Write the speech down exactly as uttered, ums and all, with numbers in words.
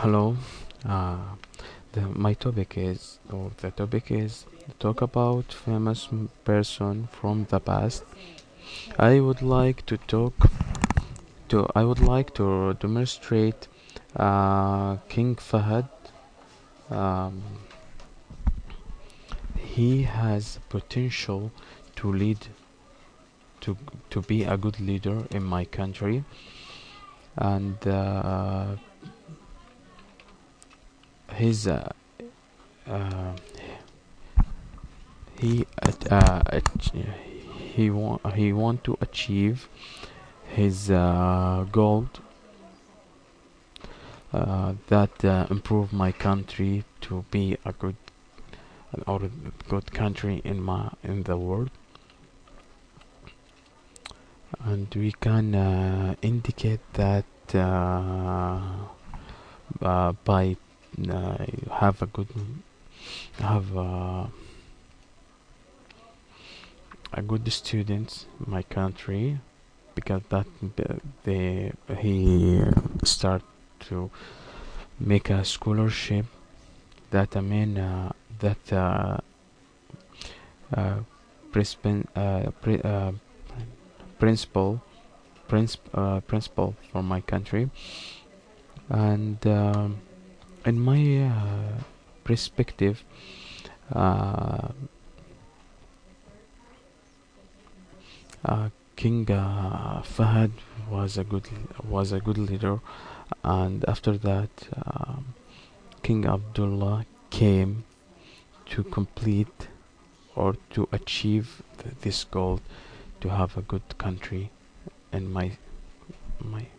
Hello. Uh, the, my topic is, or the topic is, talk about famous m- person from the past. I would like to talk to. I would like to demonstrate uh, King Fahad. Um, he has potential to lead, to to be a good leader in my country, and uh, his uh, uh, he at, uh, ach- he want he want to achieve his uh, goal uh, that uh, improve my country to be a good or a good country in my in the world, and we can uh, indicate that uh, uh, by uh, have a good have uh, a good students in my country, because that the, the he start to make a scholarship that I mean uh, that uh, uh, principal uh, pri- uh, principal princip- uh, principal for my country, and um, in my uh, perspective, uh, uh, King uh, Fahad was a good was a good leader, and after that, um, King Abdullah came to complete or to achieve th- this goal, to have a good country in my my